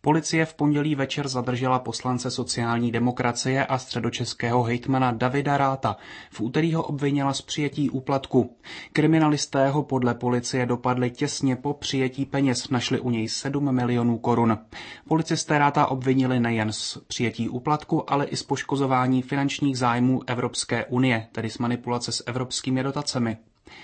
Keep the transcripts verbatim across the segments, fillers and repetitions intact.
Policie v pondělí večer zadržela poslance sociální demokracie a středočeského hejtmana Davida Ratha. V úterý ho obvinila z přijetí úplatku. Kriminalisté ho podle policie dopadli těsně po přijetí peněz, našli u něj sedm milionů korun. Policisté Ratha obvinili nejen z přijetí úplatku, ale i z poškozování finančních zájmů Evropské unie, tedy z manipulace s evropskými dotacemi.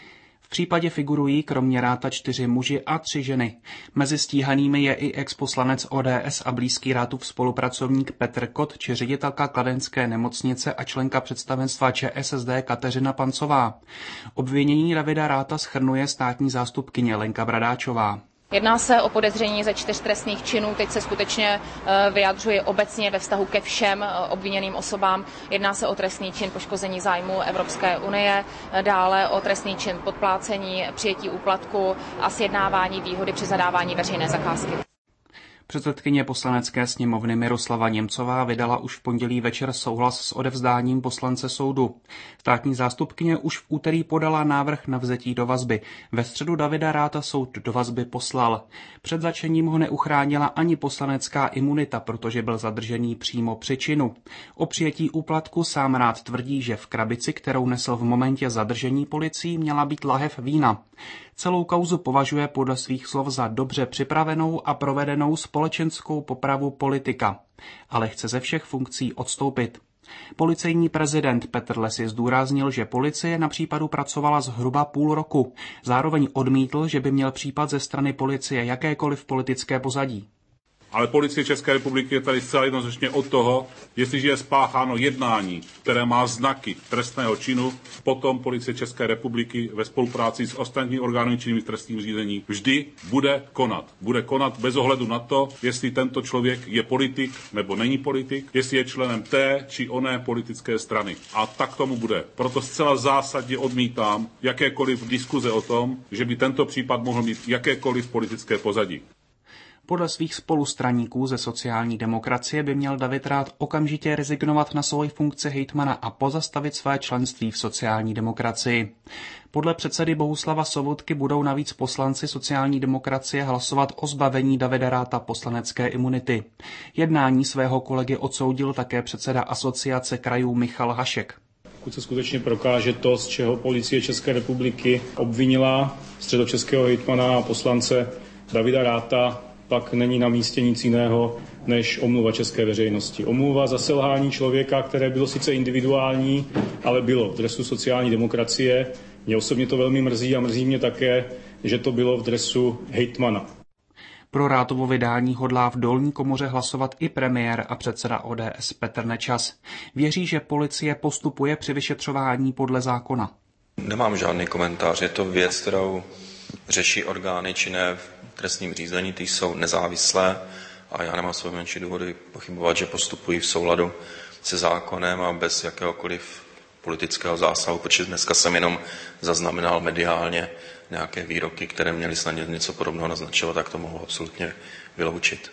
V případě figurují kromě Ratha čtyři muži a tři ženy. Mezi stíhanými je i exposlanec O D S a blízký Rathův spolupracovník Petr Kot či ředitelka kladenské nemocnice a členka představenstva Č S S D Kateřina Pancová. Obvinění Davida Ratha shrnuje státní zástupkyně Lenka Bradáčová. Jedná se o podezření ze čtyř trestných činů, teď se skutečně vyjadřuji obecně ve vztahu ke všem obviněným osobám. Jedná se o trestný čin poškození zájmu Evropské unie, dále o trestný čin podplácení, přijetí úplatku a sjednávání výhody při zadávání veřejné zakázky. Předsedkyně poslanecké sněmovny Miroslava Němcová vydala už v pondělí večer souhlas s odevzdáním poslance soudu. Státní zástupkyně už v úterý podala návrh na vzetí do vazby. Ve středu Davida Ratha soud do vazby poslal. Před zatčením ho neuchránila ani poslanecká imunita, protože byl zadržený přímo při činu. O přijetí úplatku sám Rath tvrdí, že v krabici, kterou nesl v momentě zadržení policií, měla být lahev vína. Celou kauzu považuje podle svých slov za dobře připravenou a provedenou společenskou popravu politika, ale chce ze všech funkcí odstoupit. Policejní prezident Petr Lesi zdůraznil, že policie na případu pracovala zhruba půl roku. Zároveň odmítl, že by měl případ ze strany policie jakékoliv politické pozadí. Ale Policie České republiky je tady zcela jednoznačně od toho, jestliže je spácháno jednání, které má znaky trestného činu, potom Policie České republiky ve spolupráci s ostatními orgány činnými v trestním řízení vždy bude konat. Bude konat bez ohledu na to, jestli tento člověk je politik nebo není politik, jestli je členem té či oné politické strany. A tak tomu bude. Proto zcela zásadně odmítám jakékoliv diskuze o tom, že by tento případ mohl mít jakékoliv politické pozadí. Podle svých spolustraníků ze sociální demokracie by měl David Rath okamžitě rezignovat na svoji funkci hejtmana a pozastavit své členství v sociální demokracii. Podle předsedy Bohuslava Sobotky budou navíc poslanci sociální demokracie hlasovat o zbavení Davida Ratha poslanecké imunity. Jednání svého kolegy odsoudil také předseda Asociace krajů Michal Hašek. Pokud se skutečně prokáže to, z čeho Policie České republiky obvinila středočeského hejtmana a poslance Davida Ratha, pak není na místě nic jiného než omluva české veřejnosti. Omluva za selhání člověka, které bylo sice individuální, ale bylo v dresu sociální demokracie. Mě osobně to velmi mrzí a mrzí mě také, že to bylo v dresu hejtmana. Pro Rathovo vydání hodlá v dolní komoře hlasovat i premiér a předseda O D S Petr Nečas. Věří, že policie postupuje při vyšetřování podle zákona. Nemám žádný komentář, je to věc, kterou řeší orgány činné v trestním řízení, ty jsou nezávislé a já nemám své menší důvody pochybovat, že postupují v souladu se zákonem a bez jakéhokoliv politického zásahu, protože dneska jsem jenom zaznamenal mediálně nějaké výroky, které měly snad něco podobného naznačovat, tak to mohu absolutně vyloučit.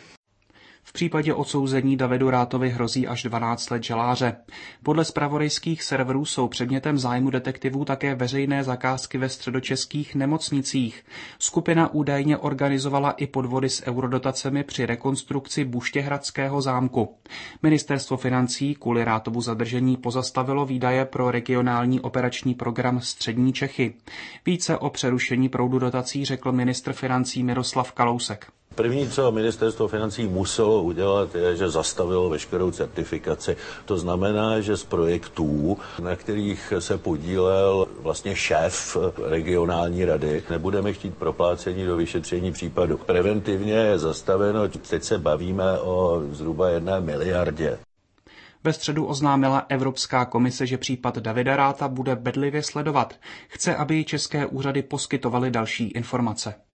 V případě odsouzení Davidu Rathovi hrozí až dvanáct let žaláře. Podle zpravodajských serverů jsou předmětem zájmu detektivů také veřejné zakázky ve středočeských nemocnicích. Skupina údajně organizovala i podvody s eurodotacemi při rekonstrukci Buštěhradského zámku. Ministerstvo financí kvůli Rathovu zadržení pozastavilo výdaje pro regionální operační program Střední Čechy. Více o přerušení proudu dotací řekl ministr financí Miroslav Kalousek. První, co ministerstvo financí muselo udělat, je, že zastavilo veškerou certifikaci. To znamená, že z projektů, na kterých se podílel vlastně šéf regionální rady, nebudeme chtít proplácení do vyšetření případu. Preventivně je zastaveno, teď se bavíme o zhruba jedné miliardě. Ve středu oznámila Evropská komise, že případ Davida Ratha bude bedlivě sledovat. Chce, aby české úřady poskytovaly další informace.